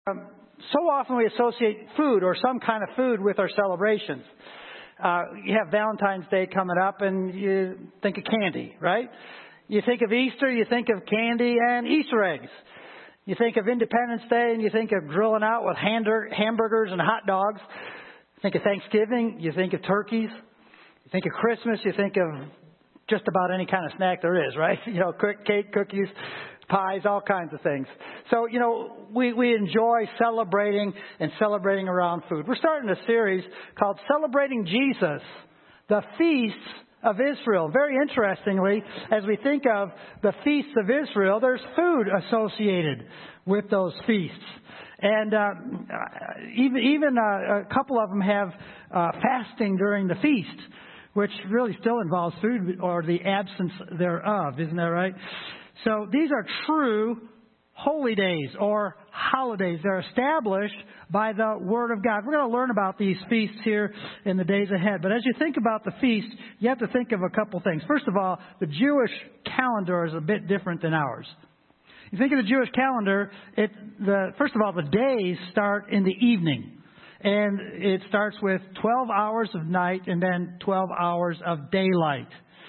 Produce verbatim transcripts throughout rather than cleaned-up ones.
Um, so often we associate food or some kind of food with our celebrations. Uh, you have Valentine's Day coming up and you think of candy, right? You think of Easter, you think of candy and Easter eggs. You think of Independence Day and you think of grilling out with hamburgers and hot dogs. You think of Thanksgiving, you think of turkeys. You think of Christmas, you think of just about any kind of snack there is, right? You know, cake, cookies, pies, all kinds of things. So, you know, we, we enjoy celebrating and celebrating around food. We're starting a series called Celebrating Jesus, the Feasts of Israel. Very interestingly, as we think of the Feasts of Israel, there's food associated with those feasts. And uh, even, even uh, a couple of them have uh, fasting during the feast, which really still involves food or the absence thereof. Isn't that right? So these are true holy days or holidays. They're established by the Word of God. We're going to learn about these feasts here in the days ahead. But as you think about the feast, you have to think of a couple things. First of all, the Jewish calendar is a bit different than ours. You think of the Jewish calendar, it, the, first of all, the days start in the evening. And it starts with twelve hours of night and then twelve hours of daylight.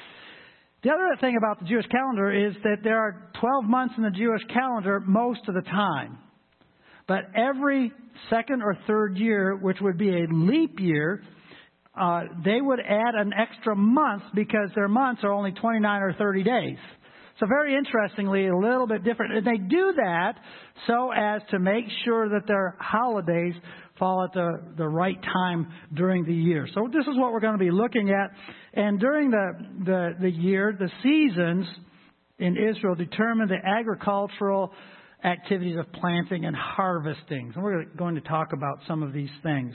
The other thing about the Jewish calendar is that there are twelve months in the Jewish calendar most of the time. But every second or third year, which would be a leap year, uh, they would add an extra month because their months are only twenty-nine or thirty days. So very interestingly, a little bit different. And they do that so as to make sure that their holidays fall at the, the right time during the year. So this is what we're going to be looking at. And during the, the, the year, the seasons in Israel determine the agricultural activities of planting and harvesting. So we're going to talk about some of these things.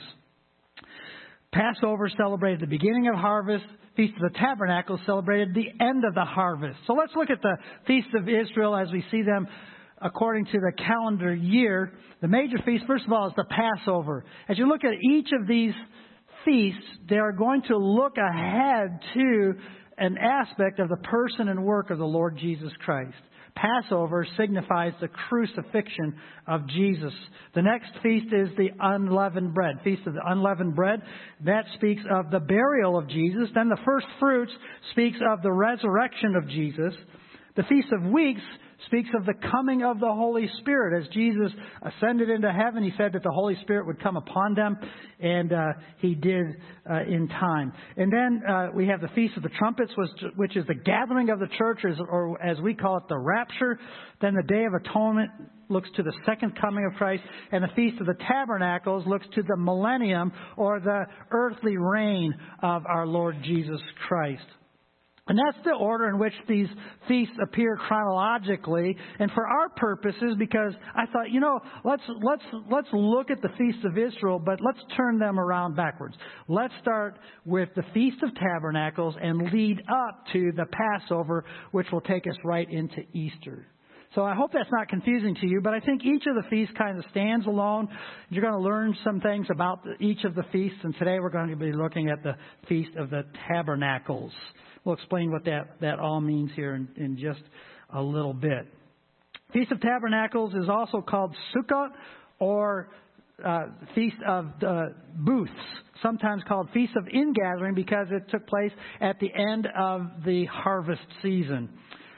Passover celebrated the beginning of harvest. Feast of the Tabernacles celebrated the end of the harvest. So let's look at the Feasts of Israel as we see them according to the calendar year. The major feast, first of all, is the Passover. As you look at each of these feasts, they are going to look ahead to an aspect of the person and work of the Lord Jesus Christ. Passover signifies the crucifixion of Jesus. The next feast is the unleavened bread. Feast of the unleavened bread. That speaks of the burial of Jesus. Then the first fruits speaks of the resurrection of Jesus. The Feast of Weeks speaks of the coming of the Holy Spirit. As Jesus ascended into heaven, He said that the Holy Spirit would come upon them, and uh, He did uh, in time. And then uh, we have the Feast of the Trumpets, which, which is the gathering of the church, or as we call it, the rapture. Then the Day of Atonement looks to the second coming of Christ, and the Feast of the Tabernacles looks to the millennium, or the earthly reign of our Lord Jesus Christ. And that's the order in which these feasts appear chronologically. And for our purposes, because I thought, you know, let's let's let's look at the Feast of Israel, but let's turn them around backwards. Let's start with the Feast of Tabernacles and lead up to the Passover, which will take us right into Easter. So I hope that's not confusing to you, but I think each of the feasts kind of stands alone. You're going to learn some things about each of the feasts, and today we're going to be looking at the Feast of the Tabernacles. We'll explain what that, that all means here in, in just a little bit. Feast of Tabernacles is also called Sukkot, or uh, Feast of the Booths, sometimes called Feast of Ingathering because it took place at the end of the harvest season.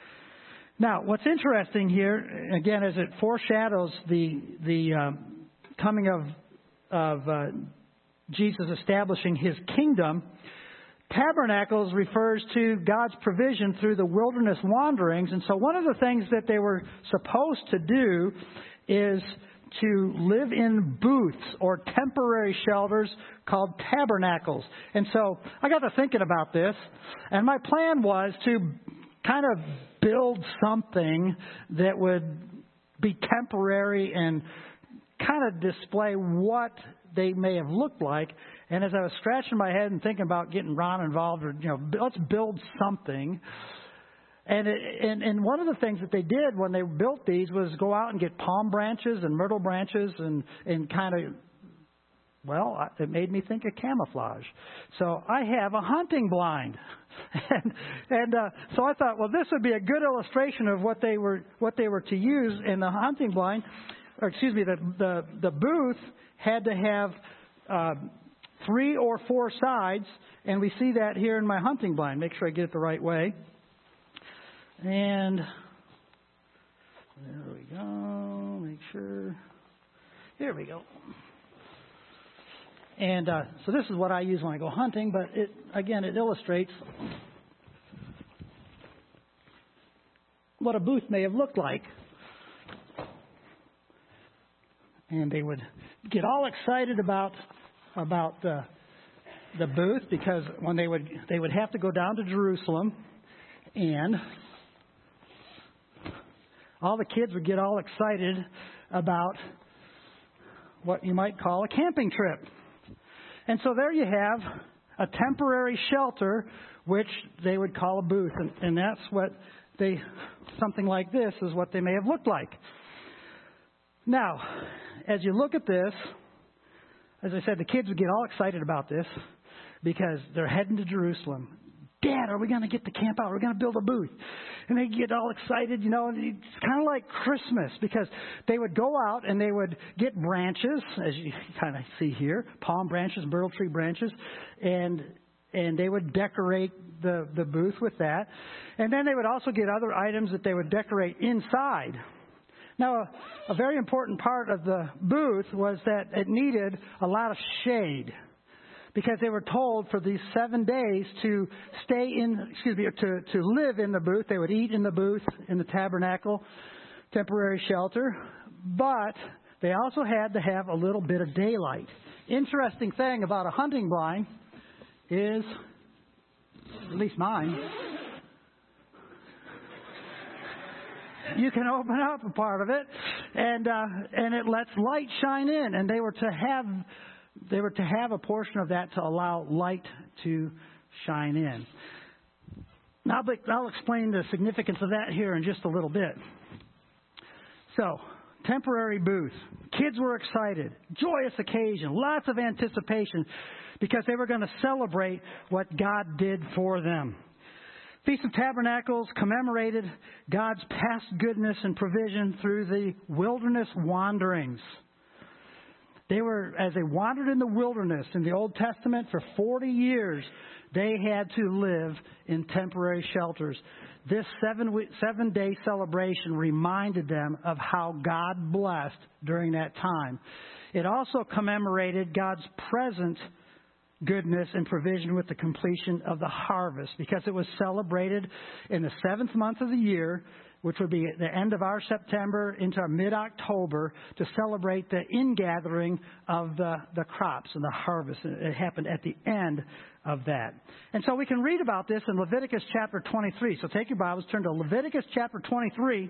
Now, what's interesting here, again, as it foreshadows the the um, coming of of uh, Jesus establishing His kingdom, Tabernacles refers to God's provision through the wilderness wanderings. And so one of the things that they were supposed to do is to live in booths or temporary shelters called tabernacles. And so I got to thinking about this, and my plan was to kind of build something that would be temporary and kind of display what they may have looked like. And as I was scratching my head and thinking about getting Ron involved, or, you know, let's build something. And, it, and and one of the things that they did when they built these was go out and get palm branches and myrtle branches and, and kind of, well, it made me think of camouflage. So I have a hunting blind. and and uh, so I thought, well, this would be a good illustration of what they were what they were to use in the hunting blind. or excuse me, the the, the booth had to have uh, three or four sides, and we see that here in my hunting blind. Make sure I get it the right way. And there we go. Make sure. Here we go. And uh, so this is what I use when I go hunting, but it again, it illustrates what a booth may have looked like. And they would get all excited about about the the booth, because when they would they would have to go down to Jerusalem, and all the kids would get all excited about what you might call a camping trip. And so there you have a temporary shelter, which they would call a booth. And, and that's what they, something like this is what they may have looked like. Now, as you look at this, as I said, the kids would get all excited about this because they're heading to Jerusalem. Dad, are we going to get to camp out? We're going to build a booth. And they get all excited, you know, and it's kind of like Christmas, because they would go out and they would get branches, as you kind of see here, palm branches, myrtle tree branches, and and they would decorate the, the booth with that. And then they would also get other items that they would decorate inside. Now, a, a very important part of the booth was that it needed a lot of shade, because they were told for these seven days to stay in, excuse me, to, to live in the booth. They would eat in the booth, in the tabernacle, temporary shelter. But they also had to have a little bit of daylight. Interesting thing about a hunting blind is, at least mine, you can open up a part of it, and uh, and it lets light shine in. And they were to have they were to have a portion of that to allow light to shine in. Now I'll explain the significance of that here in just a little bit. So, temporary booth. Kids were excited. Joyous occasion. Lots of anticipation, because they were going to celebrate what God did for them. Feast of Tabernacles commemorated God's past goodness and provision through the wilderness wanderings. They were, as they wandered in the wilderness in the Old Testament for forty years, they had to live in temporary shelters. This seven week, seven day celebration reminded them of how God blessed during that time. It also commemorated God's present goodness and provision with the completion of the harvest, because it was celebrated in the seventh month of the year, which would be the end of our September into our mid-October, to celebrate the ingathering of the, the crops and the harvest. It happened at the end of that. And so we can read about this in Leviticus chapter twenty-three. So take your Bibles, turn to Leviticus chapter twenty-three.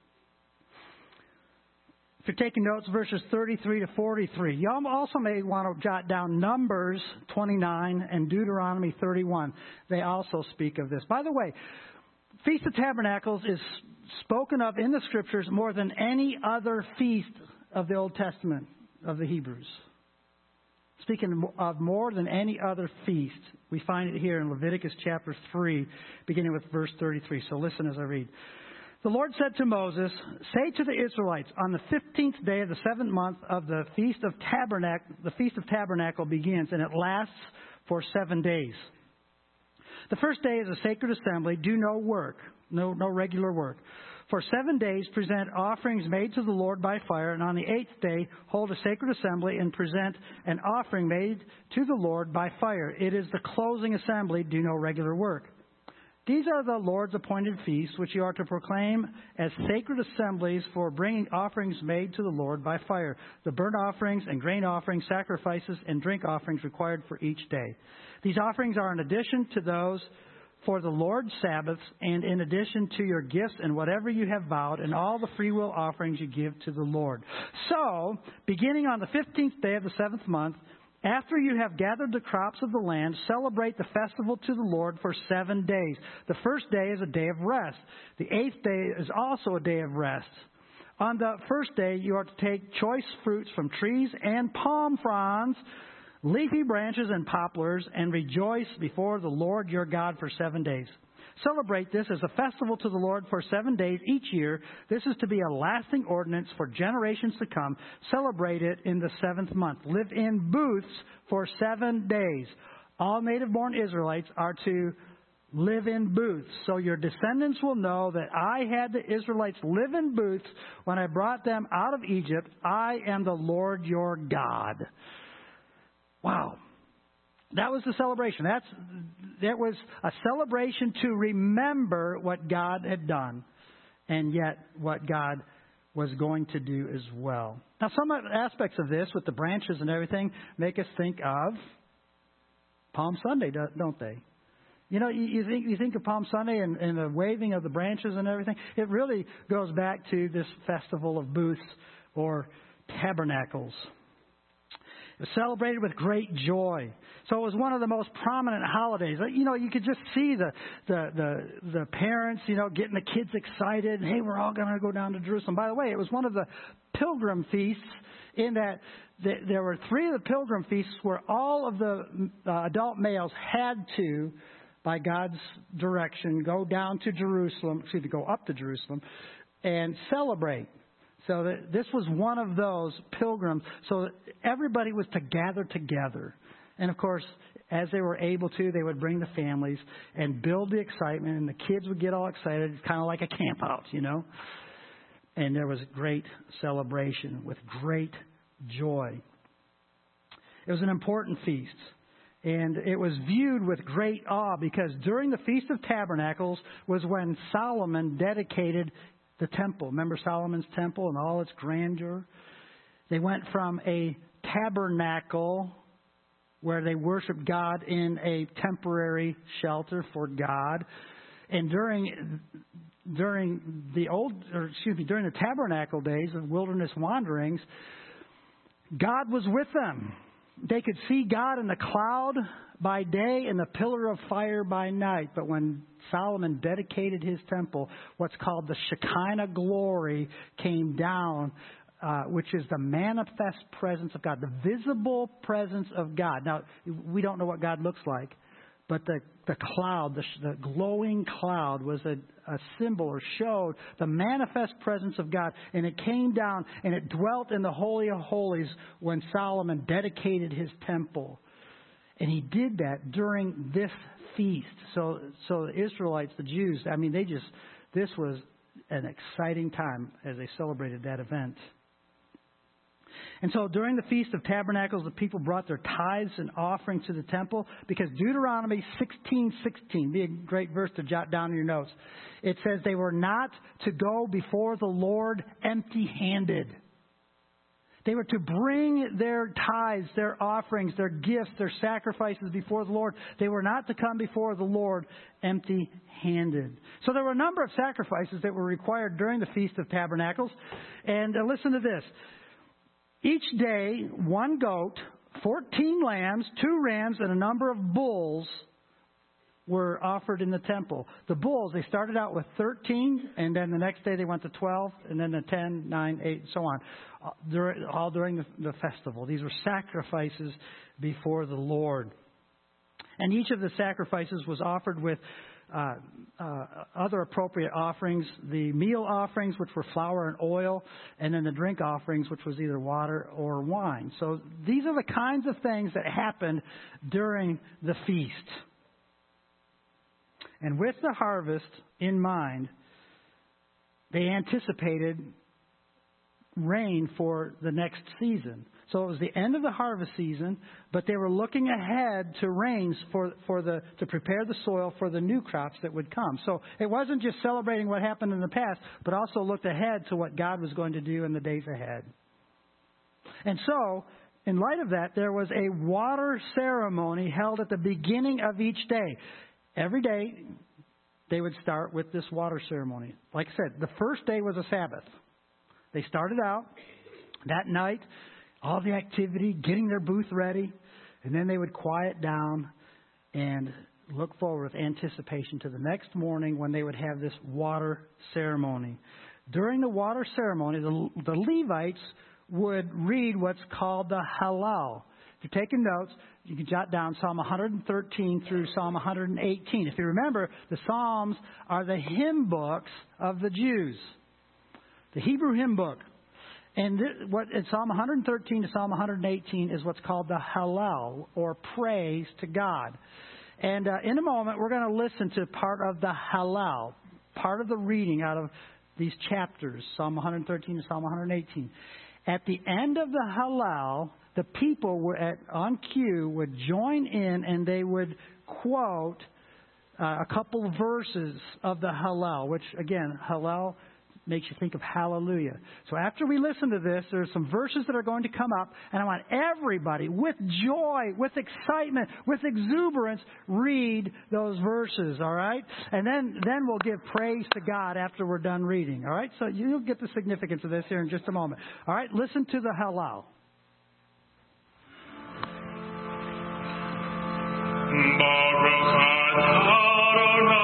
If you're taking notes, verses thirty-three to forty-three. You also may want to jot down Numbers twenty-nine and Deuteronomy thirty-one. They also speak of this. By the way, Feast of Tabernacles is spoken of in the Scriptures more than any other feast of the Old Testament of the Hebrews. Speaking of more than any other feast, we find it here in Leviticus chapter three, beginning with verse thirty-three. So listen as I read. The Lord said to Moses, "Say to the Israelites, on the fifteenth day of the seventh month of the Feast of Tabernacle, the Feast of Tabernacle begins, and it lasts for seven days. The first day is a sacred assembly. Do no work, no, no regular work. For seven days present offerings made to the Lord by fire, and on the eighth day hold a sacred assembly and present an offering made to the Lord by fire. It is the closing assembly. Do no regular work. These are the Lord's appointed feasts, which you are to proclaim as sacred assemblies for bringing offerings made to the Lord by fire, the burnt offerings and grain offerings, sacrifices, and drink offerings required for each day. These offerings are in addition to those for the Lord's Sabbaths, and in addition to your gifts and whatever you have vowed, and all the freewill offerings you give to the Lord. So, beginning on the fifteenth day of the seventh month, after you have gathered the crops of the land, celebrate the festival to the Lord for seven days. The first day is a day of rest. The eighth day is also a day of rest. On the first day, you are to take choice fruits from trees and palm fronds, leafy branches and poplars, and rejoice before the Lord your God for seven days. Celebrate this as a festival to the Lord for seven days each year. This is to be a lasting ordinance for generations to come. Celebrate it in the seventh month. Live in booths for seven days. All native-born Israelites are to live in booths. So your descendants will know that I had the Israelites live in booths when I brought them out of Egypt. I am the Lord your God. Wow. That was the celebration. That's, that was a celebration to remember what God had done, and yet what God was going to do as well. Now, some aspects of this, with the branches and everything, make us think of Palm Sunday, don't they? You know, you, you think you think of Palm Sunday and, and the waving of the branches and everything. It really goes back to this festival of booths or tabernacles. It was celebrated with great joy. So it was one of the most prominent holidays. You know, you could just see the the the, the parents, you know, getting the kids excited. Hey, we're all going to go down to Jerusalem. By the way, it was one of the pilgrim feasts in that there were three of the pilgrim feasts where all of the uh, adult males had to, by God's direction, go down to Jerusalem, excuse me, go up to Jerusalem and celebrate. So that this was one of those pilgrims. So everybody was to gather together. And of course, as they were able to, they would bring the families and build the excitement, and the kids would get all excited. It's kind of like a camp out, you know. And there was great celebration with great joy. It was an important feast. And it was viewed with great awe because during the Feast of Tabernacles was when Solomon dedicated the temple. Remember Solomon's temple and all its grandeur? They went from a tabernacle where they worshiped God in a temporary shelter for God. And during during the old, or excuse me, during the tabernacle days of wilderness wanderings, God was with them. They could see God in the cloud by day and the pillar of fire by night. But when Solomon dedicated his temple, what's called the Shekinah glory came down, uh, which is the manifest presence of God, the visible presence of God. Now, we don't know what God looks like, but the, the cloud, the, the glowing cloud was a, a symbol or showed the manifest presence of God. And it came down and it dwelt in the Holy of Holies when Solomon dedicated his temple. And he did that during this feast. So, so the Israelites, the Jews, I mean, they just, this was an exciting time as they celebrated that event. And so during the Feast of Tabernacles, the people brought their tithes and offerings to the temple because Deuteronomy sixteen sixteen, be a great verse to jot down in your notes. It says they were not to go before the Lord empty-handed. They were to bring their tithes, their offerings, their gifts, their sacrifices before the Lord. They were not to come before the Lord empty-handed. So there were a number of sacrifices that were required during the Feast of Tabernacles. And uh, listen to this. Each day, one goat, fourteen lambs, two rams, and a number of bulls were offered in the temple. The bulls, they started out with thirteen, and then the next day they went to twelve, and then to ten, nine, eight, and so on, all during the, the festival. These were sacrifices before the Lord. And each of the sacrifices was offered with Uh, uh, other appropriate offerings, the meal offerings, which were flour and oil, and then the drink offerings, which was either water or wine. So these are the kinds of things that happened during the feast. And with the harvest in mind, they anticipated rain for the next season. So it was the end of the harvest season, but they were looking ahead to rains for, for the to prepare the soil for the new crops that would come. So it wasn't just celebrating what happened in the past, but also looked ahead to what God was going to do in the days ahead. And so, in light of that, there was a water ceremony held at the beginning of each day. Every day, they would start with this water ceremony. Like I said, the first day was a Sabbath. They started out that night, all the activity, getting their booth ready, and then they would quiet down and look forward with anticipation to the next morning when they would have this water ceremony. During the water ceremony, the, the Levites would read what's called the Hallel. If you're taking notes, you can jot down Psalm one thirteen through Psalm one eighteen. If you remember, the Psalms are the hymn books of the Jews, the Hebrew hymn book. And this, what in Psalm one thirteen to Psalm one eighteen is what's called the Hallel, or praise to God. And uh, in a moment, we're going to listen to part of the Hallel, part of the reading out of these chapters, Psalm one thirteen to Psalm one eighteen. At the end of the Hallel, the people were at, on cue would join in and they would quote uh, a couple of verses of the Hallel, which, again, Hallel makes you think of hallelujah. So after we listen to this, there's some verses that are going to come up, and I want everybody, with joy, with excitement, with exuberance, read those verses, all right? And then, then we'll give praise to God after we're done reading, all right? So you'll get the significance of this here in just a moment. All right, listen to the Hallel. Baruch Adonai.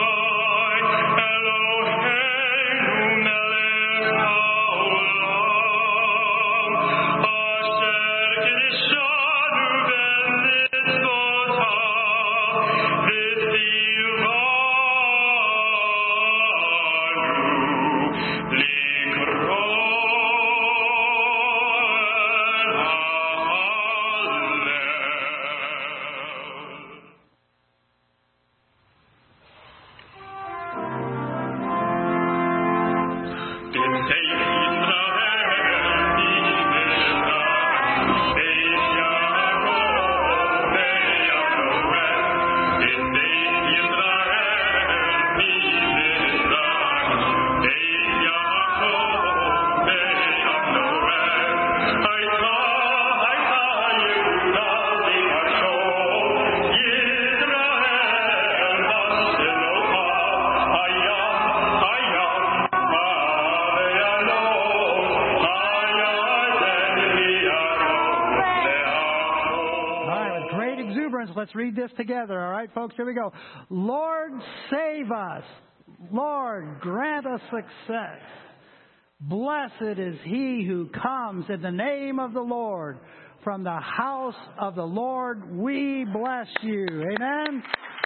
Let's read this together. All right, folks, here we go. Lord, save us. Lord, grant us success. Blessed is he who comes in the name of the Lord. From the house of the Lord, we bless you. Amen.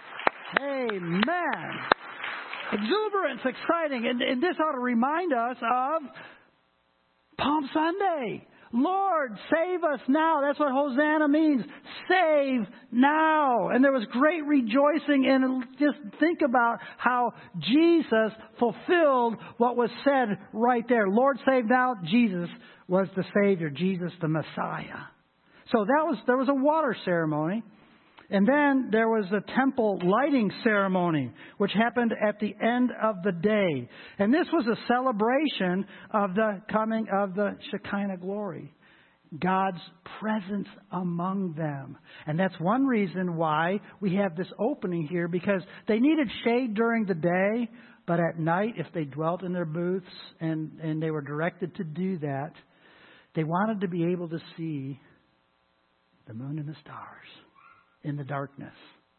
Amen. Exuberance, exciting. And, and this ought to remind us of Palm Sunday. Lord, save us now. That's what Hosanna means. Save now. And there was great rejoicing. And just think about how Jesus fulfilled what was said right there. Lord, save now. Jesus was the Savior. Jesus, the Messiah. So that was there was a water ceremony. And then there was a temple lighting ceremony, which happened at the end of the day. And this was a celebration of the coming of the Shekinah glory, God's presence among them. And that's one reason why we have this opening here, because they needed shade during the day, but at night, if they dwelt in their booths and, and they were directed to do that, they wanted to be able to see the moon and the stars in the darkness.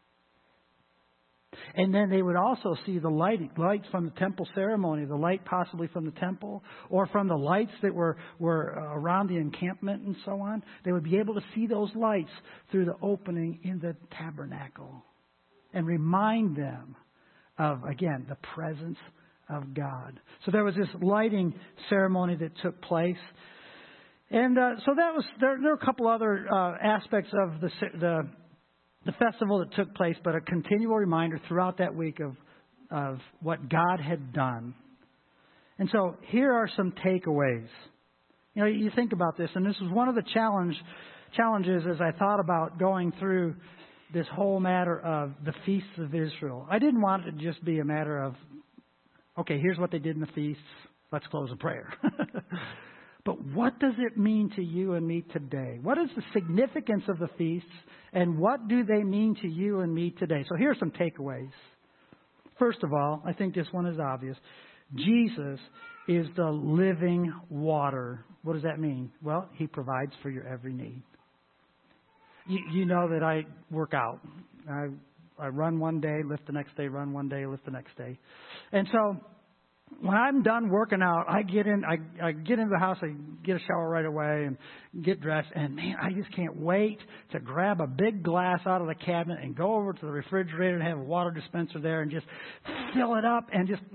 And then they would also see the light, lights from the temple ceremony, the light possibly from the temple, or from the lights that were, were around the encampment and so on. They would be able to see those lights through the opening in the tabernacle and remind them of, again, the presence of God. So there was this lighting ceremony that took place. And uh, so that was there, there were a couple other uh, aspects of the the The festival that took place, but a continual reminder throughout that week of, of what God had done. And so here are some takeaways. You know, you think about this, and this was one of the challenge challenges as I thought about going through this whole matter of the feasts of Israel. I didn't want it to just be a matter of, okay, here's what they did in the feasts. Let's close in prayer. But what does it mean to you and me today? What is the significance of the feasts, and what do they mean to you and me today? So here are some takeaways. First of all, I think this one is obvious. Jesus is the living water. What does that mean? Well, He provides for your every need. You, you know that I work out. I, I run one day, lift the next day, run one day, lift the next day. And so when I'm done working out, I get in, I, I get into the house, I get a shower right away and get dressed. And man, I just can't wait to grab a big glass out of the cabinet and go over to the refrigerator and have a water dispenser there and just fill it up and just,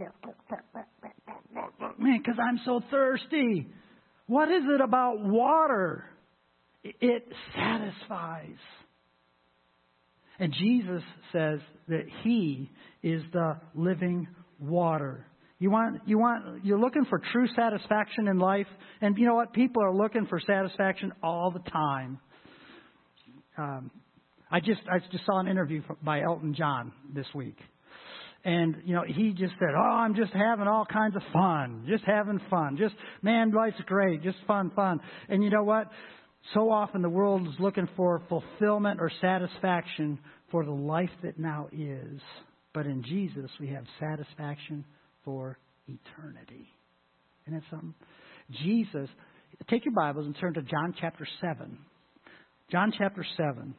man, because I'm so thirsty. What is it about water? It satisfies. And Jesus says that He is the living water. You want, you want, you're looking for true satisfaction in life. And you know what? People are looking for satisfaction all the time. Um, I just, I just saw an interview by Elton John this week. And, you know, he just said, oh, I'm just having all kinds of fun. Just having fun. Just, man, life's great. Just fun, fun. And you know what? So often the world is looking for fulfillment or satisfaction for the life that now is. But in Jesus, we have satisfaction for eternity. Isn't that something? Jesus, take your Bibles and turn to John chapter seven. John chapter seven.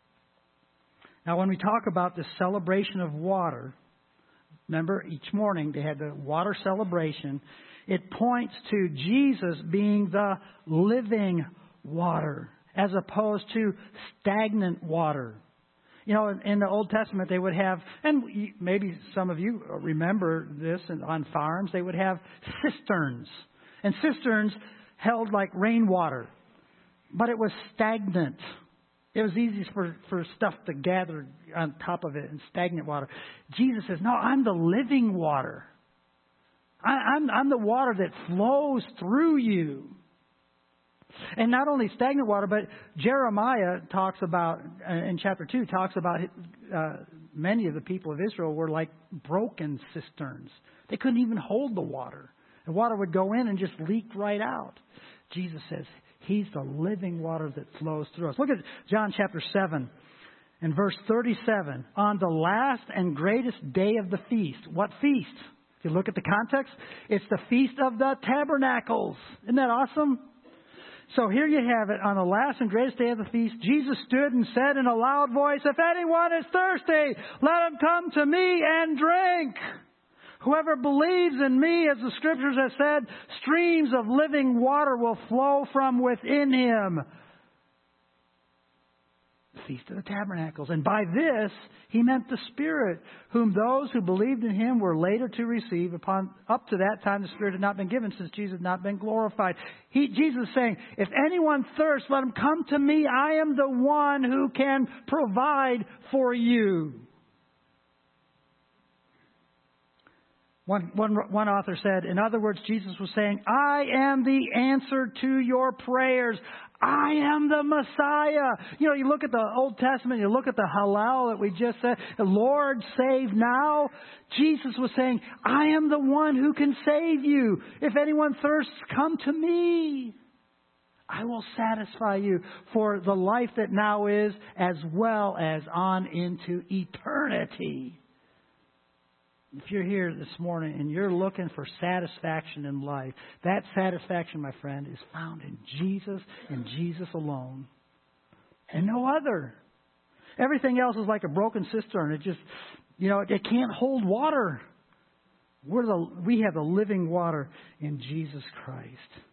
Now, when we talk about this celebration of water, remember, each morning they had the water celebration. It points to Jesus being the living water as opposed to stagnant water. You know, in the Old Testament, they would have, and maybe some of you remember this on farms, they would have cisterns. And cisterns held like rainwater, but it was stagnant. It was easy for, for stuff to gather on top of it and stagnant water. Jesus says, no, I'm the living water. I, I'm, I'm the water that flows through you. And not only stagnant water, but Jeremiah talks about, uh, in chapter two, talks about uh, many of the people of Israel were like broken cisterns. They couldn't even hold the water. The water would go in and just leak right out. Jesus says He's the living water that flows through us. Look at John chapter seven and verse thirty-seven. On the last and greatest day of the feast. What feast? If you look at the context, it's the Feast of the Tabernacles. Isn't that awesome? So here you have it. On the last and greatest day of the feast, Jesus stood and said in a loud voice, if anyone is thirsty, let him come to me and drink. Whoever believes in me, as the Scriptures have said, streams of living water will flow from within him. The Feast of the Tabernacles. And by this, He meant the Spirit, whom those who believed in Him were later to receive. Upon up to that time, the Spirit had not been given, since Jesus had not been glorified. He, Jesus is saying, if anyone thirsts, let him come to me. I am the one who can provide for you. One, one, one author said, in other words, Jesus was saying, I am the answer to your prayers. I am the Messiah. You know, you look at the Old Testament, you look at the Hallel that we just said, Lord, save now. Jesus was saying, I am the one who can save you. If anyone thirsts, come to me. I will satisfy you for the life that now is, as well as on into eternity. If you're here this morning and you're looking for satisfaction in life, that satisfaction, my friend, is found in Jesus and Jesus alone. And no other. Everything else is like a broken cistern. It just, you know, it can't hold water. We're the, we have the living water in Jesus Christ.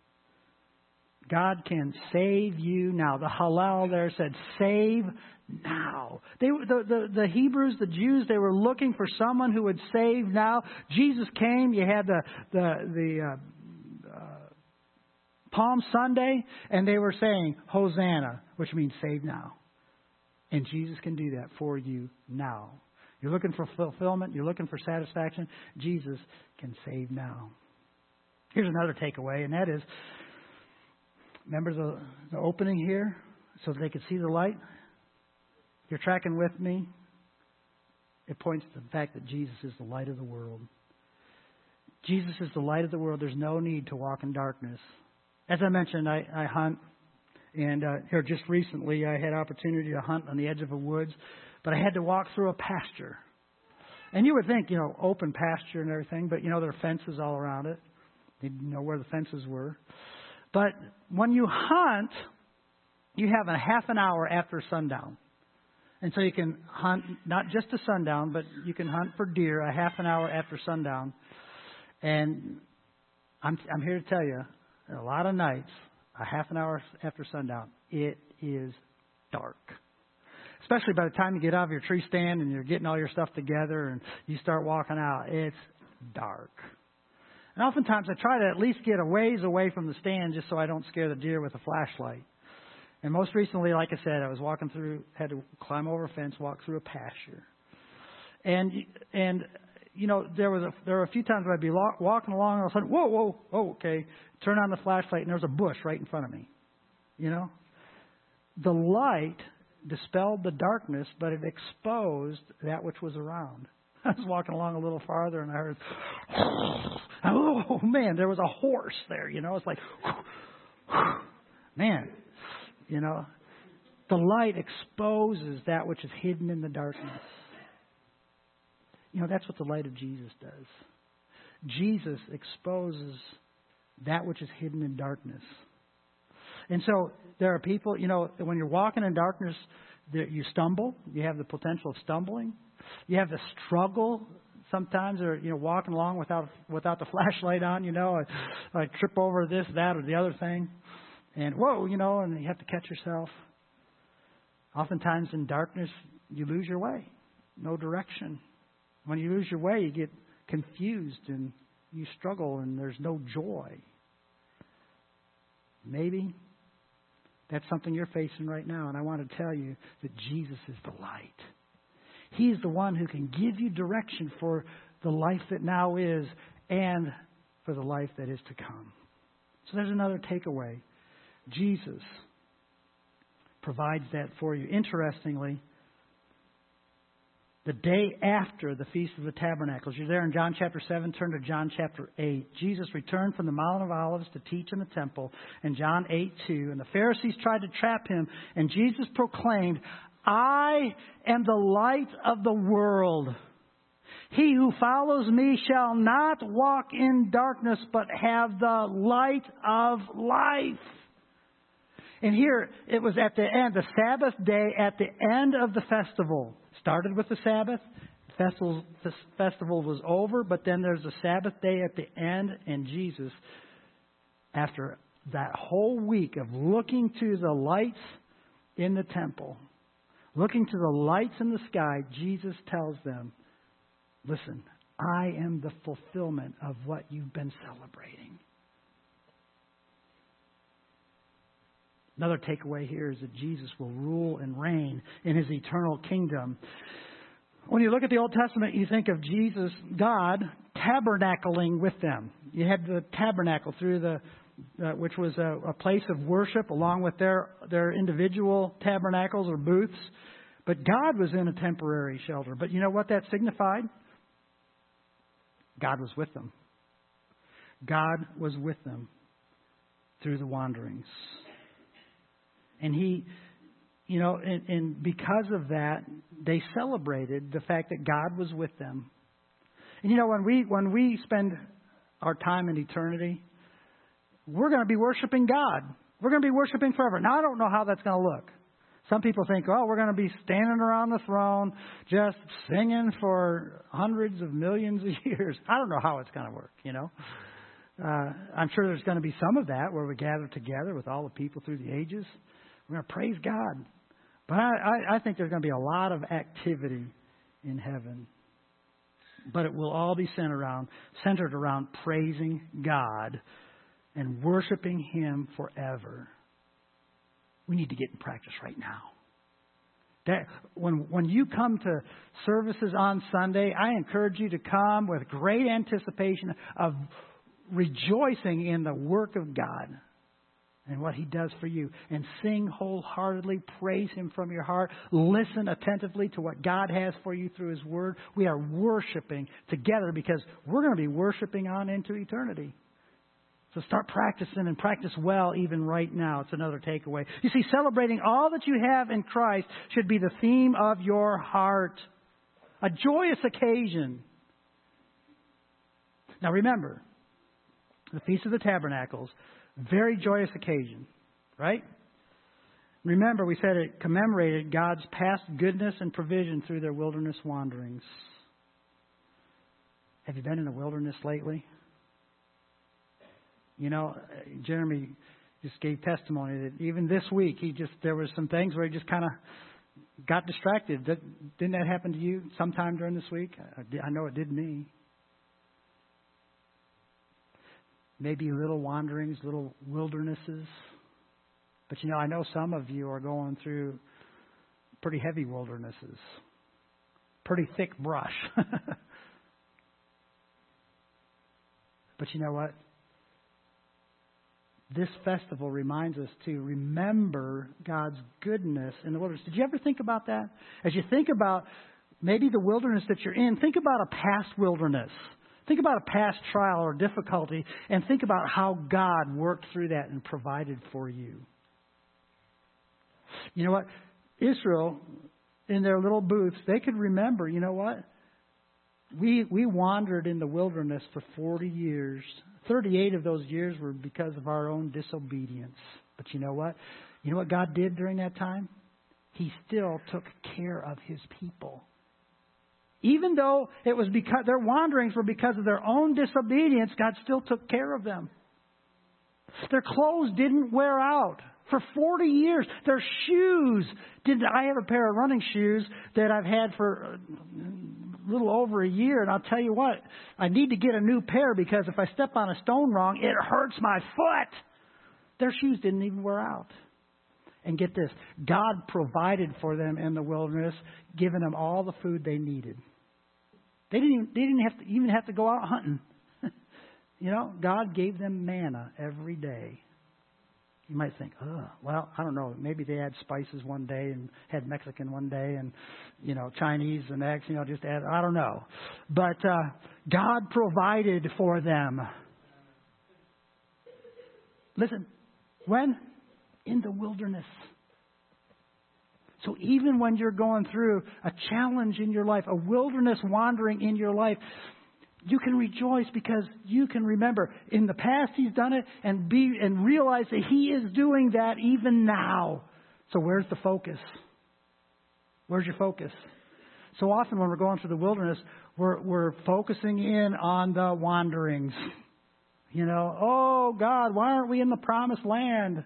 God can save you now. The Hallel there said, save now. They, the, the, the Hebrews, the Jews, they were looking for someone who would save now. Jesus came. You had the the, the uh, uh, Palm Sunday, and they were saying, Hosanna, which means save now. And Jesus can do that for you now. You're looking for fulfillment. You're looking for satisfaction. Jesus can save now. Here's another takeaway, and that is, remember the, the opening here so that they could see the light? If you're tracking with me, it points to the fact that Jesus is the light of the world. Jesus is the light of the world. There's no need to walk in darkness. As I mentioned, I, I hunt. And uh, here just recently I had opportunity to hunt on the edge of the woods. But I had to walk through a pasture. And you would think, you know, open pasture and everything. But, you know, there are fences all around it. You know where the fences were. But when you hunt, you have a half an hour after sundown. And so you can hunt not just to sundown, but you can hunt for deer a half an hour after sundown. And I'm, I'm here to tell you, a lot of nights, a half an hour after sundown, it is dark. Especially by the time you get out of your tree stand and you're getting all your stuff together and you start walking out, it's dark. And oftentimes I try to at least get a ways away from the stand just so I don't scare the deer with a flashlight. And most recently, like I said, I was walking through, had to climb over a fence, walk through a pasture. And, and you know, there was a, there were a few times where I'd be walking along and all of a sudden, whoa, whoa, oh, okay, turn on the flashlight and there was a bush right in front of me. You know? The light dispelled the darkness, but it exposed that which was around. I was walking along a little farther and I heard, oh man, there was a horse there, you know. It's like, man, you know, the light exposes that which is hidden in the darkness. You know, that's what the light of Jesus does. Jesus exposes that which is hidden in darkness. And so there are people, you know, when you're walking in darkness, you stumble. You have the potential of stumbling. You have the struggle sometimes, or, you know, walking along without without the flashlight on, you know, I, I trip over this, that, or the other thing. And, whoa, you know, and you have to catch yourself. Oftentimes in darkness, you lose your way. No direction. When you lose your way, you get confused and you struggle and there's no joy. Maybe that's something you're facing right now. And I want to tell you that Jesus is the light. He is the one who can give you direction for the life that now is and for the life that is to come. So there's another takeaway. Jesus provides that for you. Interestingly, the day after the Feast of the Tabernacles, you're there in John chapter seven, turn to John chapter eight. Jesus returned from the Mount of Olives to teach in the temple in John eight two. And the Pharisees tried to trap him, and Jesus proclaimed, I am the light of the world. He who follows me shall not walk in darkness, but have the light of life. And here it was at the end, the Sabbath day at the end of the festival. Started with the Sabbath. The festival, the festival was over, but then there's a Sabbath day at the end. And Jesus, after that whole week of looking to the lights in the temple, looking to the lights in the sky, Jesus tells them, listen, I am the fulfillment of what you've been celebrating. Another takeaway here is that Jesus will rule and reign in His eternal kingdom. When you look at the Old Testament, you think of Jesus, God, tabernacling with them. You had the tabernacle through the, uh, which was a, a place of worship along with their, their individual tabernacles or booths. But God was in a temporary shelter. But you know what that signified? God was with them. God was with them through the wanderings. And He, you know, and, and because of that, they celebrated the fact that God was with them. And you know, when we when we spend our time in eternity, we're going to be worshiping God. We're going to be worshiping forever. Now, I don't know how that's going to look. Some people think, oh, we're going to be standing around the throne just singing for hundreds of millions of years. I don't know how it's going to work, you know. Uh, I'm sure there's going to be some of that where we gather together with all the people through the ages. We're going to praise God. But I, I, I think there's going to be a lot of activity in heaven. But it will all be centered around, centered around praising God and worshiping Him forever. We need to get in practice right now. That when when you come to services on Sunday, I encourage you to come with great anticipation of rejoicing in the work of God and what He does for you. And sing wholeheartedly, praise Him from your heart. Listen attentively to what God has for you through His Word. We are worshiping together because we're going to be worshiping on into eternity. So start practicing and practice well even right now. It's another takeaway. You see, celebrating all that you have in Christ should be the theme of your heart. A joyous occasion. Now remember, the Feast of the Tabernacles, very joyous occasion, right? Remember, we said it commemorated God's past goodness and provision through their wilderness wanderings. Have you been in the wilderness lately? You know, Jeremy just gave testimony that even this week, he just there was some things where he just kind of got distracted. Didn't that happen to you sometime during this week? I know it did me. Maybe little wanderings, little wildernesses. But you know, I know some of you are going through pretty heavy wildernesses, pretty thick brush. But you know what? This festival reminds us to remember God's goodness in the wilderness. Did you ever think about that? As you think about maybe the wilderness that you're in, think about a past wilderness. Think about a past trial or difficulty, and think about how God worked through that and provided for you. You know what? Israel, in their little booths, they could remember, you know what? We we wandered in the wilderness for forty years. thirty-eight of those years were because of our own disobedience. But you know what? You know what God did during that time? He still took care of His people. Even though it was because their wanderings were because of their own disobedience, God still took care of them. Their clothes didn't wear out for forty years. Their shoes didn't. I have a pair of running shoes that I've had for a little over a year, and I'll tell you what, I need to get a new pair because if I step on a stone wrong, it hurts my foot. Their shoes didn't even wear out. And get this, God provided for them in the wilderness, giving them all the food they needed. They didn't even, they didn't have to even have to go out hunting. You know, God gave them manna every day. You might think, oh, well, I don't know. Maybe they had spices one day and had Mexican one day and, you know, Chinese the next, you know, just add, I don't know. But uh, God provided for them. Listen, when? In the wilderness. So even when you're going through a challenge in your life, a wilderness wandering in your life, you can rejoice because you can remember in the past He's done it and be and realize that He is doing that even now. So where's the focus? Where's your focus? So often when we're going through the wilderness, we're we're focusing in on the wanderings. You know, oh God, why aren't we in the promised land?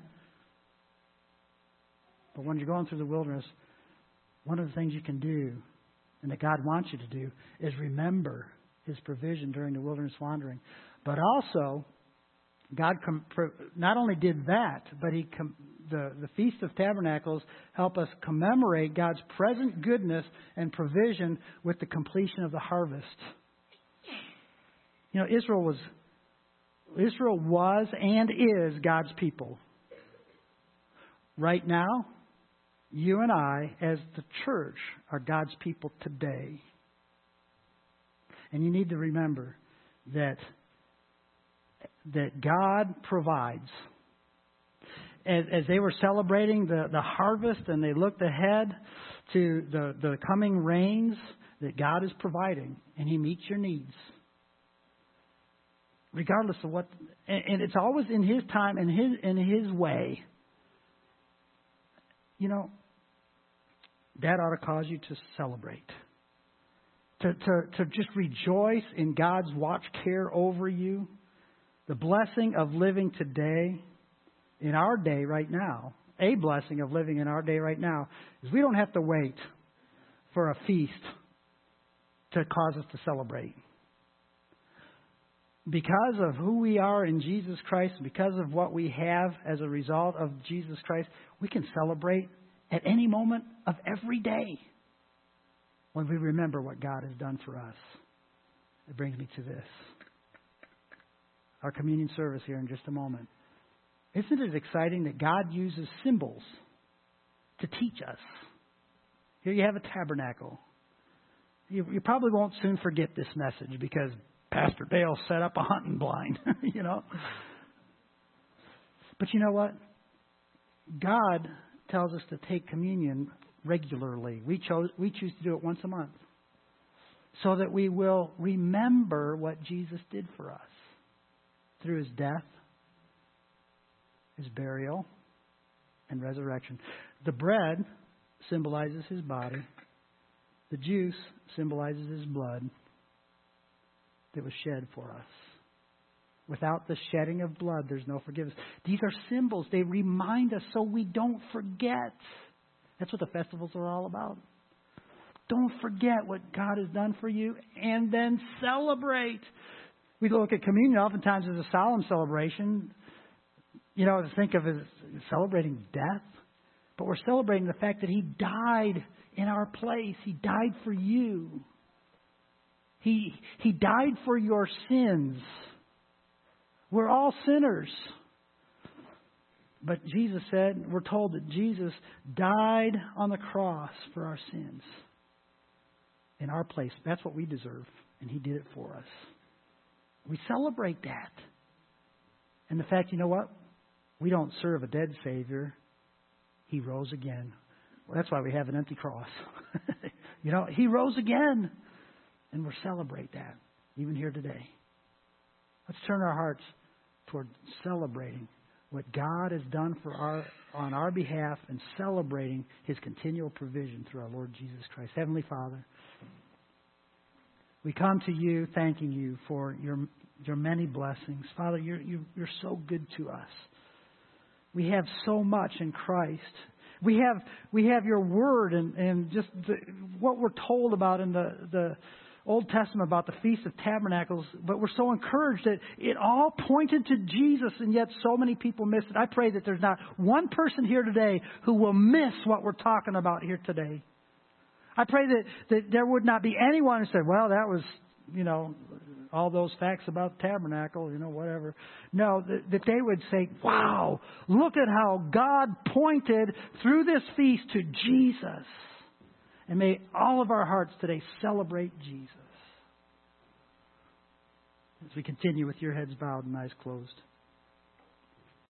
But when you're going through the wilderness, one of the things you can do, and that God wants you to do, is remember His provision during the wilderness wandering. But also, God com- not only did that, but He com- the, the Feast of Tabernacles help us commemorate God's present goodness and provision with the completion of the harvest. You know, Israel was Israel was and is God's people. Right now, you and I, as the church, are God's people today. And you need to remember that, that God provides. As, as they were celebrating the, the harvest and they looked ahead to the, the coming rains, that God is providing and He meets your needs. Regardless of what, and, and it's always in His time and His in His way. You know, that ought to cause you to celebrate. To, to, to just rejoice in God's watch care over you. The blessing of living today, in our day right now, a blessing of living in our day right now, is we don't have to wait for a feast to cause us to celebrate. Because of who we are in Jesus Christ, because of what we have as a result of Jesus Christ, we can celebrate at any moment of every day when we remember what God has done for us. It brings me to this. Our communion service here in just a moment. Isn't it exciting that God uses symbols to teach us? Here you have a tabernacle. You, you probably won't soon forget this message because Pastor Dale set up a hunting blind, you know. But you know what? God tells us to take communion regularly. We chose we choose to do it once a month. So that we will remember what Jesus did for us through His death, His burial, and resurrection. The bread symbolizes His body. The juice symbolizes His blood that was shed for us. Without the shedding of blood, there's no forgiveness. These are symbols. They remind us so we don't forget. That's what the festivals are all about. Don't forget what God has done for you, and then celebrate. We look at communion oftentimes as a solemn celebration. You know, to think of it as celebrating death. But we're celebrating the fact that He died in our place. He died for you. He, he died for your sins. We're all sinners. But Jesus said, we're told that Jesus died on the cross for our sins. In our place. That's what we deserve. And He did it for us. We celebrate that. And the fact, you know what? We don't serve a dead Savior. He rose again. Well, that's why we have an empty cross. You know, He rose again. And we'll celebrate that, even here today. Let's turn our hearts toward celebrating what God has done for our on our behalf and celebrating His continual provision through our Lord Jesus Christ. Heavenly Father, we come to You thanking You for Your Your many blessings. Father, You're, you're, you're so good to us. We have so much in Christ. We have we have Your Word and, and just the, what we're told about in the, the Old Testament about the Feast of Tabernacles. But we're so encouraged that it all pointed to Jesus, and yet so many people miss it. I pray that there's not one person here today who will miss what we're talking about here today. I pray that, that there would not be anyone who said, well, that was, you know, all those facts about the tabernacle, you know, whatever. No, that, that they would say, wow, look at how God pointed through this feast to Jesus. And may all of our hearts today celebrate Jesus. As we continue with your heads bowed and eyes closed.